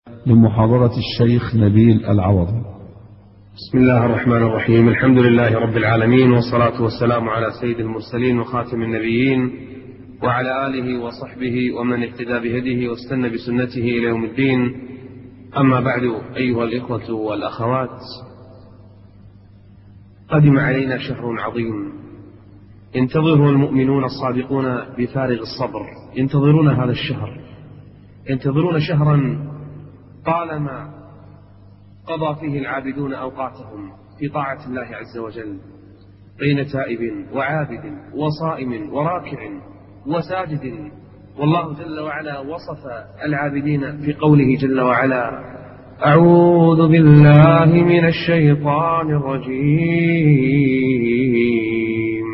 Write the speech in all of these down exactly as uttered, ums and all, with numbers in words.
لمحاضرة الشيخ نبيل العوضي. بسم الله الرحمن الرحيم. الحمد لله رب العالمين، والصلاة والسلام على سيد المرسلين وخاتم النبيين وعلى آله وصحبه ومن اهتدى بهديه واستنى بسنته إلى يوم الدين. أما بعد، أيها الإخوة والأخوات، قدم علينا شهر عظيم ينتظره المؤمنون الصادقون بفارغ الصبر. ينتظرون هذا الشهر، ينتظرون شهرا طالما قضى فيه العابدون أوقاتهم في طاعة الله عز وجل بين تائب وعابد وصائم وراكع وساجد. والله جل وعلا وصف العابدين في قوله جل وعلا: أعوذ بالله من الشيطان الرجيم،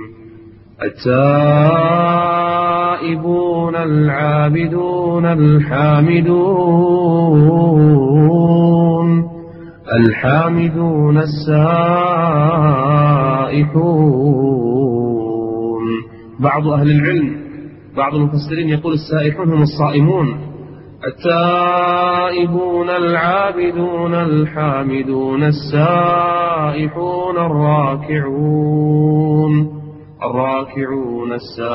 التائبون العابدون الحامدون الحامدون السائحون. بعض أهل العلم، بعض المفسرين يقول السائحون هم الصائمون. التائبون العابدون الحامدون السائحون الراكعون الراكعون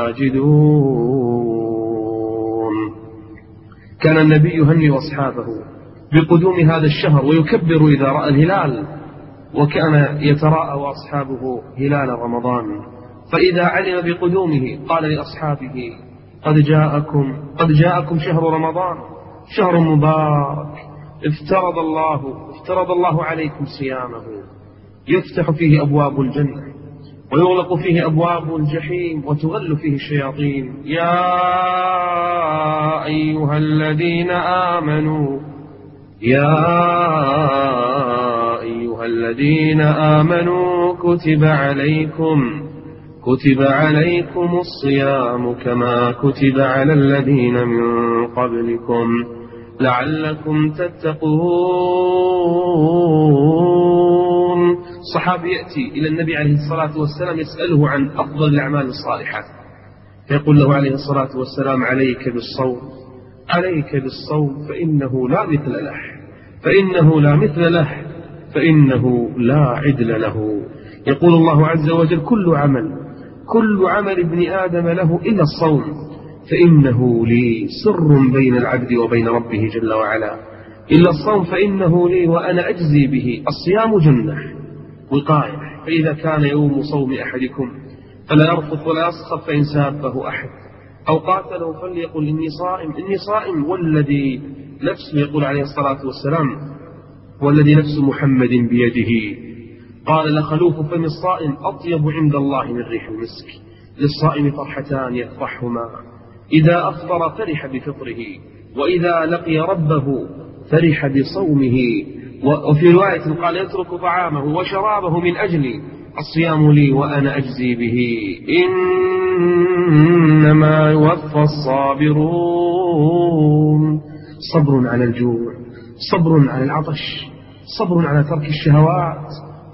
الساجدون. كان النبي يهنئ أصحابه بقدوم هذا الشهر ويكبر إذا رأى الهلال، وكان يتراءى أصحابه هلال رمضان، فإذا علم بقدومه قال لأصحابه: قد جاءكم قد جاءكم شهر رمضان، شهر مبارك افترض الله افترض الله عليكم صيامه، يفتح فيه أبواب الجنة ويغلق فيه أبواب الجحيم وتغل فيه الشياطين. يا أيها الذين آمنوا يا أيها الذين آمنوا كتب عليكم كتب عليكم الصيام كما كتب على الذين من قبلكم لعلكم تتقون. صحابي يأتي إلى النبي عليه الصلاة والسلام يسأله عن أفضل الأعمال الصالحة، فيقول له عليه الصلاة والسلام: عليك بالصوم عليك بالصوم فإنه لا مثل له فإنه لا مثل له فإنه لا عدل له. يقول الله عز وجل: كل عمل كل عمل ابن آدم له إلا الصوم، فإنه لي سر بين العبد وبين ربه جل وعلا. إلا الصوم فإنه لي وأنا أجزي به. الصيام جنة وقاية، فإذا كان يوم صوم أحدكم فلا يرفث ولا يسخط فإن سابه أحد أو قاتله فليقل إني صائم إني صائم والذي نفسه، يقول عليه الصلاة والسلام: والذي نفس محمد بيده، قال: لخلوف فم الصائم أطيب عند الله من ريح المسك. للصائم فرحتان يفرحهما: إذا أفطر فرح بفطره، وإذا لقي ربه فرح بصومه. وفي رواية قال: يترك طعامه وشرابه من أجلي، الصيام لي وأنا أجزي به. إنما يوفى الصابرون. صبر على الجوع، صبر على العطش، صبر على ترك الشهوات.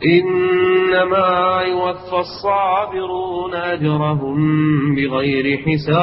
إنما يوفى الصابرون أجرهم بغير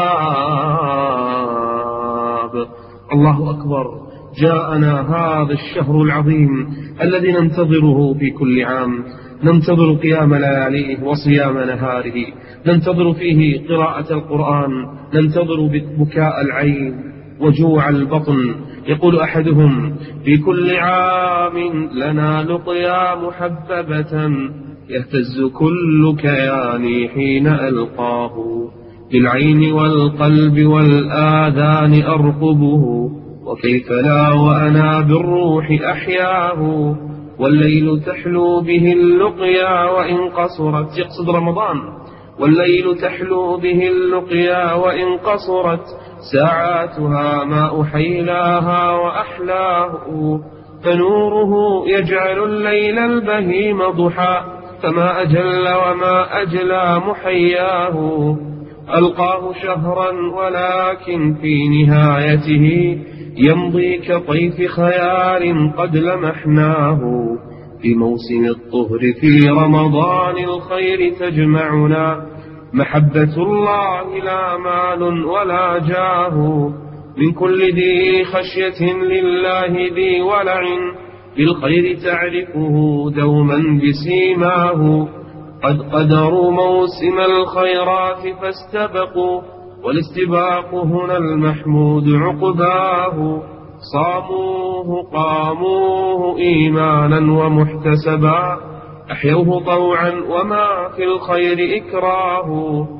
حساب. الله أكبر، جاءنا هذا الشهر العظيم الذي ننتظره في كل عام. ننتظر قيام لياليه وصيام نهاره، ننتظر فيه قراءة القرآن، ننتظر بكاء العين وجوع البطن. يقول أحدهم: في كل عام لنا لقيا محببة يهتز كل كياني حين ألقاه، بالعين والقلب والآذان أرقبه، وكيف لا وأنا بالروح أحياه، والليل تحلو به اللقيا وإن قصرت. يقصد رمضان. والليل تحلو به اللقيا وإن قصرت ساعاتها ما أحيلاها وأحلاه، فنوره يجعل الليل البهيم ضحى، فما أجل وما أجلى محياه. ألقاه شهرا ولكن في نهايته يمضي كطيف خيال قد لمحناه، في موسم الطهر في رمضان الخير تجمعنا، محبة الله لا مال ولا جاه، من كل ذي خشية لله ذي ولع بالخير تعرفه دوما بسيماه قد قدروا موسم الخيرات فاستبقوا والاستباق هنا المحمود عقباه صاموه قاموه إيمانا ومحتسبا أحيوه طوعا وما في الخير إكراه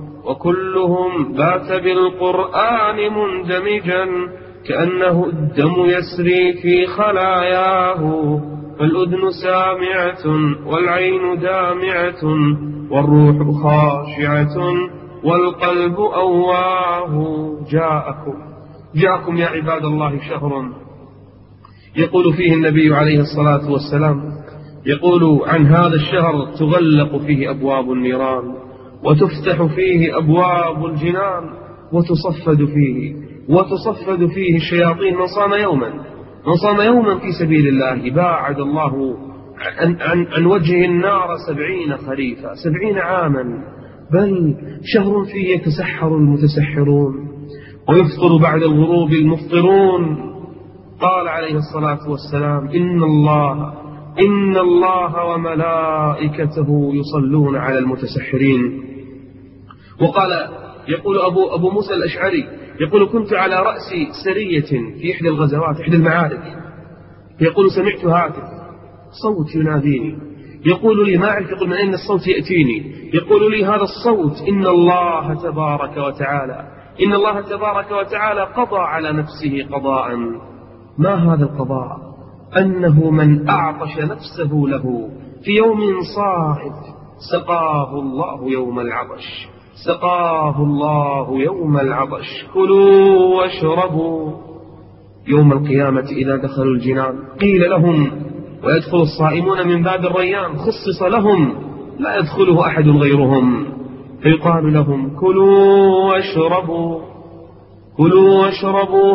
وكلهم بات بالقرآن مندمجا كأنه الدم يسري في خلاياه فالأذن سامعة والعين دامعة والروح خاشعة والقلب أواه جاءكم جاءكم يا عباد الله شهر يقول فيه النبي عليه الصلاة والسلام يقول عن هذا الشهر تغلق فيه أبواب النيران وتفتح فيه أبواب الجنان وتصفد فيه وتصفد فيه الشياطين من صام يوما من صام يوما في سبيل الله باعد الله عن, عن, عن وجه النار سبعين خريفا سبعين عاما بل شهر فيه يتسحر المتسحرون ويفطر بعد الغروب المفطرون قال عليه الصلاة والسلام إن الله إن الله وملائكته يصلون على المتسحرين. وقال يقول أبو, أبو موسى الأشعري يقول كنت على رأس سرية في إحدى الغزوات إحدى المعارك يقول سمعت هاتف صوت يناديني يقول لي ما أعرف يقول من أين الصوت يأتيني يقول لي هذا الصوت إن الله تبارك وتعالى إن الله تبارك وتعالى قضى على نفسه قضاء ما هذا القضاء أنه من أعطش نفسه له في يوم صاعد سقاه الله يوم العطش سقاه الله يوم العطش كلوا واشربوا يوم القيامة إذا دخلوا الجنان قيل لهم ويدخل الصائمون من باب الريان خصص لهم لا يدخله أحد غيرهم فيقال لهم كلوا واشربوا كلوا واشربوا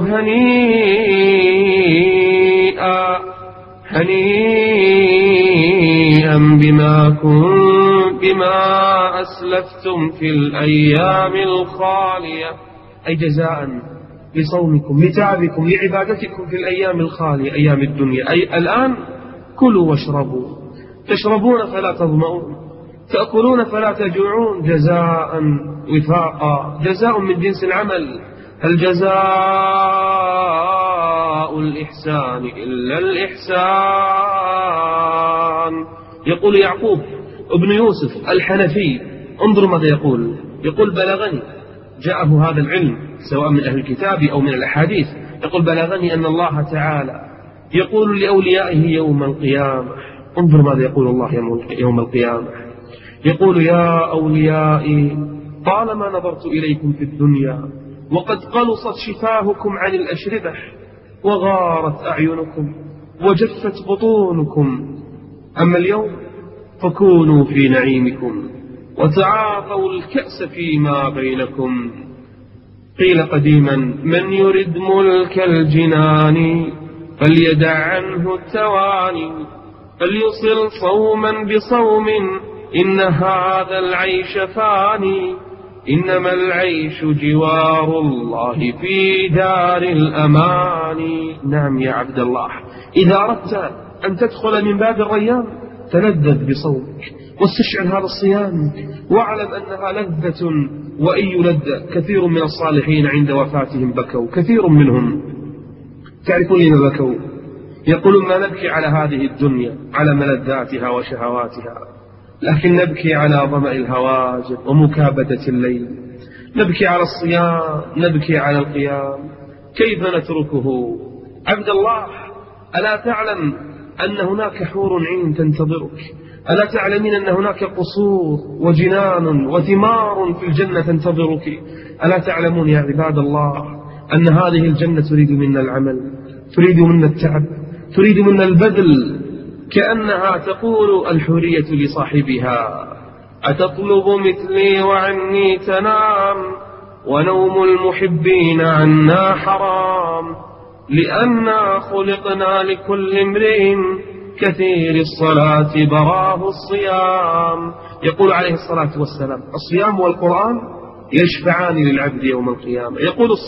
هنيئا هنيئا بما كنتم بما أسلفتم في الأيام الخالية أي جزاء لصومكم لتعبكم لعبادتكم في الأيام الخالية أيام الدنيا أي الآن كلوا واشربوا تشربون فلا تظمؤون تأكلون فلا تجوعون جزاء وفاقا جزاء من جنس العمل هل جزاء الإحسان إلا الإحسان. يقول يعقوب ابن يوسف الحنفي انظروا ماذا يقول يقول بلغني جاءه هذا العلم سواء من أهل الكتاب أو من الأحاديث يقول بلغني أن الله تعالى يقول لأوليائه يوم القيامة انظر ماذا يقول الله يوم القيامة يقول يا أوليائي طالما نظرت إليكم في الدنيا وقد قلصت شفاهكم عن الأشربة وغارت أعينكم وجفت بطونكم أما اليوم فكونوا في نعيمكم وتعاطوا الكأس فيما بينكم. قيل قديما من يرد ملك الجنان فليدع عنه التواني فليصل صوما بصوم إن هذا العيش فاني إنما العيش جوار الله في دار الأمان. نعم يا عبد الله إذا أردت أن تدخل من باب الريان تلذذ بصومك واستشعر هذا الصيام واعلم أنها لذة وأي لذة. كثير من الصالحين عند وفاتهم بكوا كثير منهم تعرفون لما بكوا يقولون ما نبكي على هذه الدنيا على ملذاتها وشهواتها لكن نبكي على ظمأ الهواجر ومكابدة الليل نبكي على الصيام نبكي على القيام كيف نتركه. عبد الله ألا تعلم أن هناك حور عين تنتظرك ألا تعلمين أن هناك قصور وجنان وثمار في الجنة تنتظرك ألا تعلمون يا عباد الله أن هذه الجنة تريد منا العمل تريد منا التعب تريد منا البذل كأنها تقول الحورية لصاحبها أتطلب مثلي وعني تنام ونوم المحبين عنا حرام لأننا خلقنا لكل امرئ كثير الصلاة براه الصيام. يقول عليه الصلاة والسلام الصيام والقرآن يشفعان للعبد يوم القيامة. يقول